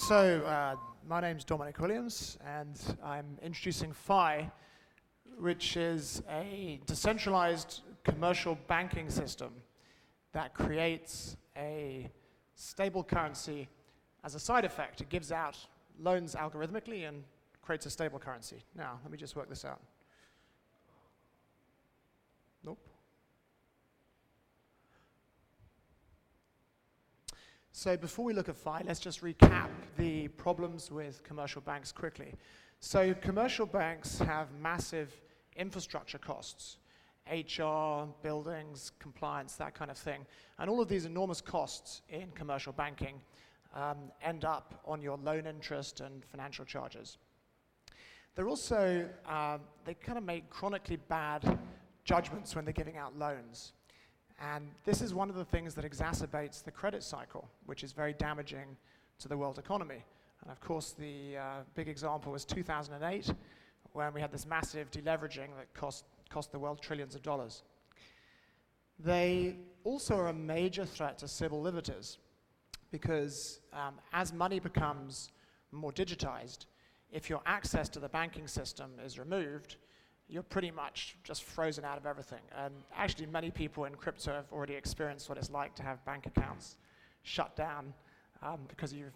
My name's Dominic Williams, and I'm introducing Fi, which is a decentralized commercial banking system that creates a stable currency as a side effect. It gives out loans algorithmically and creates a stable currency. Now, let me just work this out. Nope. So before we look at Fi, let's just recap the problems with commercial banks quickly. So commercial banks have massive infrastructure costs, HR, buildings, compliance, that kind of thing. And all of these enormous costs in commercial banking end up on your loan interest and financial charges. They're also, they kind of make chronically bad judgments when they're giving out loans. And this is one of the things that exacerbates the credit cycle, which is very damaging to the world economy. And of course, the big example was 2008, when we had this massive deleveraging that cost the world trillions of dollars. They also are a major threat to civil liberties, because as money becomes more digitized, if your access to the banking system is removed, you're pretty much just frozen out of everything. And actually, many people in crypto have already experienced what it's like to have bank accounts shut down because you've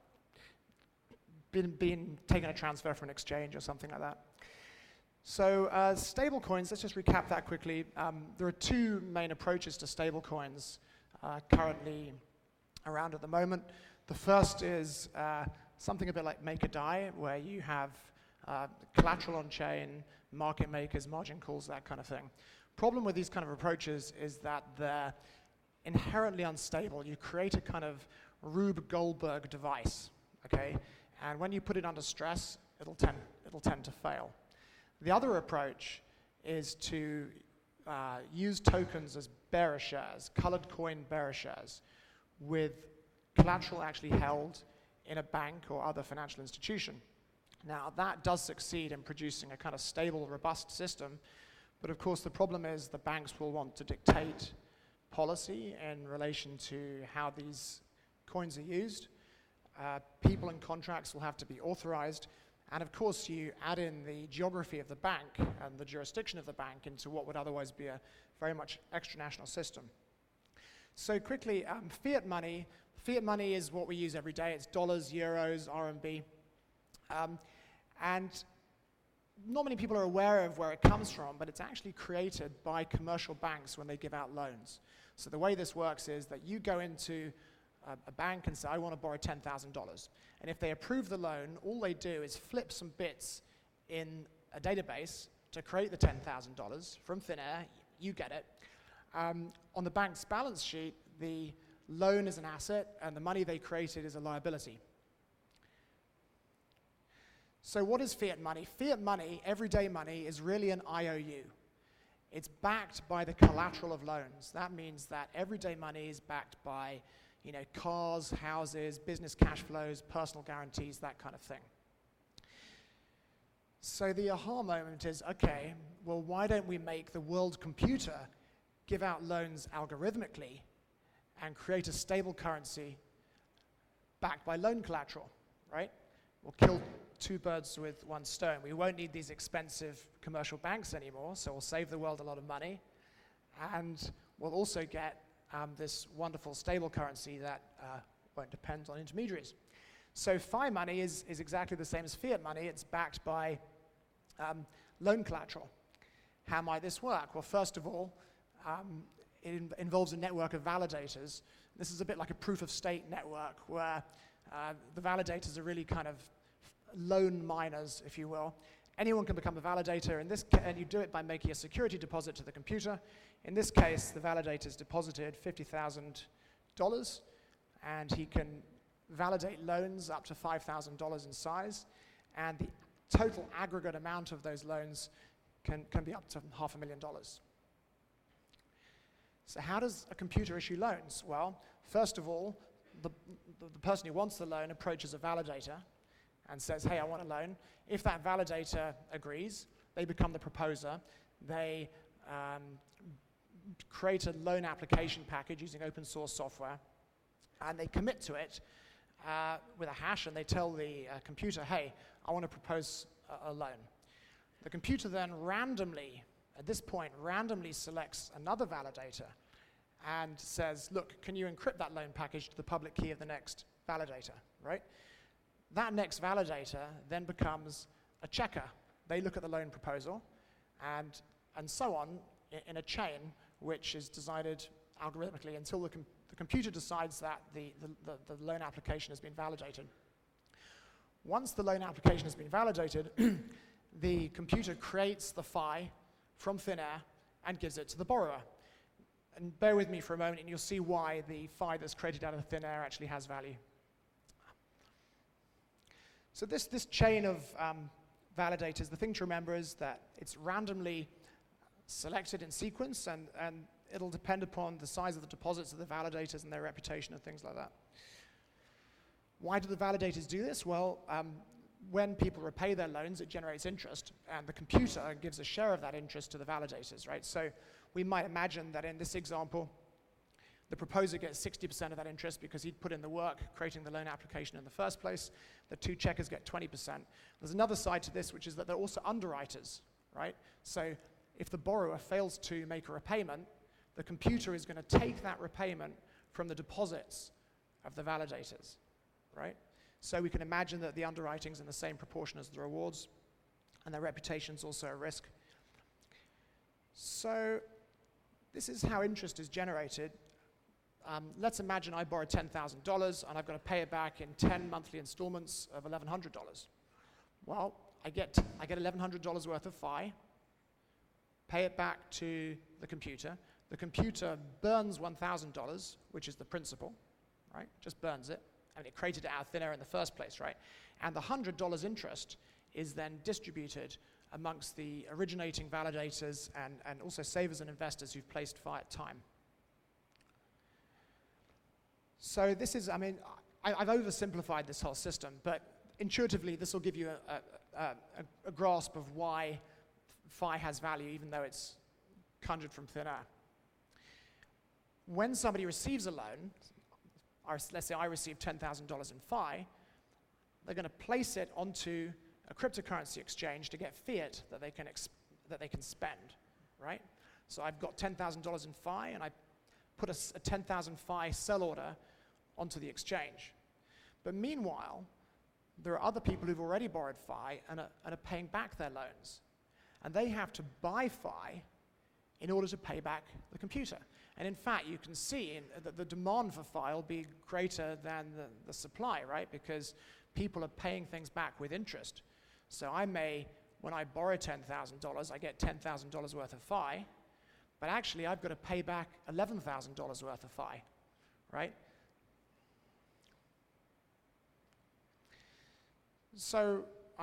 been taking a transfer from an exchange or something like that. So stable coins, let's just recap that quickly. There are two main approaches to stable coins currently around at the moment. The first is something a bit like Make or Die, where you have collateral on chain, market makers, margin calls, that kind of thing. Problem with these kind of approaches is that they're inherently unstable. You create a kind of Rube Goldberg device, okay? And when you put it under stress, it'll tend to fail. The other approach is to use tokens as bearer shares, colored coin bearer shares, with collateral actually held in a bank or other financial institution. Now, that does succeed in producing a kind of stable, robust system, but of course the problem is the banks will want to dictate policy in relation to how these coins are used. People and contracts will have to be authorized, and of course you add in the geography of the bank and the jurisdiction of the bank into what would otherwise be a very much extranational system. So quickly, fiat money is what we use every day. It's dollars, euros, RMB. And not many people are aware of where it comes from, but it's actually created by commercial banks when they give out loans. So the way this works is that you go into a bank and say, I want to borrow $10,000. And if they approve the loan, all they do is flip some bits in a database to create the $10,000 from thin air. You get it. On the bank's balance sheet, the loan is an asset, and the money they created is a liability. So what is fiat money? Fiat money, everyday money, is really an IOU. It's backed by the collateral of loans. That means that everyday money is backed by, cars, houses, business cash flows, personal guarantees, that kind of thing. So the aha moment is, okay, well, why don't we make the world computer give out loans algorithmically and create a stable currency backed by loan collateral, right? We'll kill two birds with one stone. We won't need these expensive commercial banks anymore, so we'll save the world a lot of money, and we'll also get this wonderful stable currency that won't depend on intermediaries. So Fi money is exactly the same as fiat money. It's backed by loan collateral. How might this work? Well, first of all, it involves a network of validators. This is a bit like a proof-of-stake network where the validators are really kind of loan miners, if you will. Anyone can become a validator, and you do it by making a security deposit to the computer. In this case, the validator's deposited $50,000, and he can validate loans up to $5,000 in size, and the total aggregate amount of those loans can be up to $500,000. So how does a computer issue loans? Well, first of all, the person who wants the loan approaches a validator and says, hey, I want a loan. If that validator agrees, they become the proposer. They create a loan application package using open source software, and they commit to it with a hash, and they tell the computer, hey, I want to propose a loan. The computer then randomly, at this point, randomly selects another validator and says, look, can you encrypt that loan package to the public key of the next validator, right? That next validator then becomes a checker. They look at the loan proposal and so on in a chain which is decided algorithmically until the computer decides that the loan application has been validated. Once the loan application has been validated, the computer creates the phi from thin air and gives it to the borrower. And bear with me for a moment and you'll see why the phi that's created out of thin air actually has value. So this chain of validators, the thing to remember is that it's randomly selected in sequence, and it'll depend upon the size of the deposits of the validators and their reputation and things like that. Why do the validators do this? Well, when people repay their loans, it generates interest, and the computer gives a share of that interest to the validators, right? So we might imagine that in this example, the proposer gets 60% of that interest because he'd put in the work creating the loan application in the first place. The two checkers get 20%. There's another side to this, which is that they're also underwriters, right? So if the borrower fails to make a repayment, the computer is going to take that repayment from the deposits of the validators, right? So we can imagine that the underwriting's in the same proportion as the rewards, and their reputation's also a risk. So this is how interest is generated. Let's imagine I borrow $10,000 and I've got to pay it back in 10 monthly installments of $1,100. Well, I get $1,100 worth of phi, pay it back to the computer. The computer burns $1,000, which is the principal, right? Just burns it. I mean, it created it out of thin air in the first place, right? And the $100 interest is then distributed amongst the originating validators and also savers and investors who've placed phi at time. So this is, I mean, I've oversimplified this whole system, but intuitively this will give you a grasp of why phi has value, even though it's conjured from thin air. When somebody receives a loan, let's say I receive $10,000 in phi, they're going to place it onto a cryptocurrency exchange to get fiat that they can spend, right? So I've got $10,000 in phi, and I put a 10,000 phi sell order onto the exchange. But meanwhile, there are other people who've already borrowed phi and are paying back their loans. And they have to buy phi in order to pay back the computer. And in fact, you can see that the demand for phi will be greater than the supply, right? Because people are paying things back with interest. So I may, when I borrow $10,000, I get $10,000 worth of phi, but actually I've got to pay back $11,000 worth of phi, right? So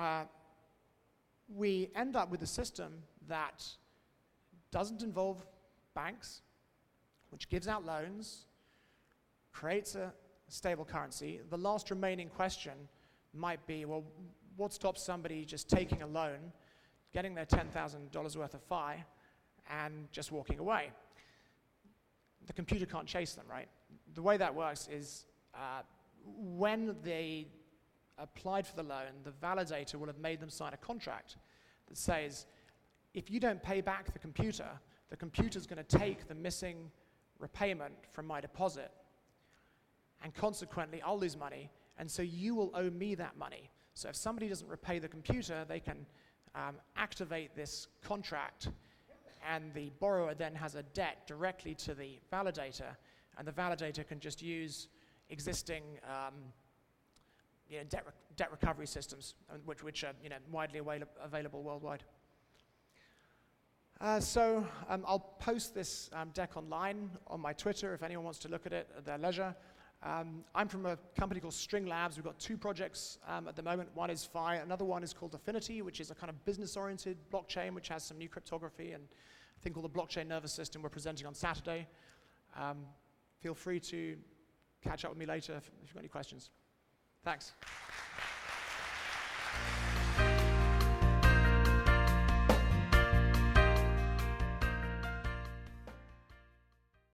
we end up with a system that doesn't involve banks, which gives out loans, creates a stable currency. The last remaining question might be, well, what stops somebody just taking a loan, getting their $10,000 worth of phi, and just walking away? The computer can't chase them, right? The way that works is when they applied for the loan, the validator will have made them sign a contract that says, if you don't pay back the computer's going to take the missing repayment from my deposit, and consequently I'll lose money, and so you will owe me that money. So if somebody doesn't repay the computer, they can activate this contract, and the borrower then has a debt directly to the validator, and the validator can just use existing debt recovery systems, which are widely available worldwide. So I'll post this deck online on my Twitter if anyone wants to look at it at their leisure. I'm from a company called String Labs. We've got two projects at the moment. One is phi. Another one is called Affinity, which is a kind of business-oriented blockchain which has some new cryptography and a thing called the blockchain nervous system we're presenting on Saturday. Feel free to catch up with me later if you've got any questions. Thanks.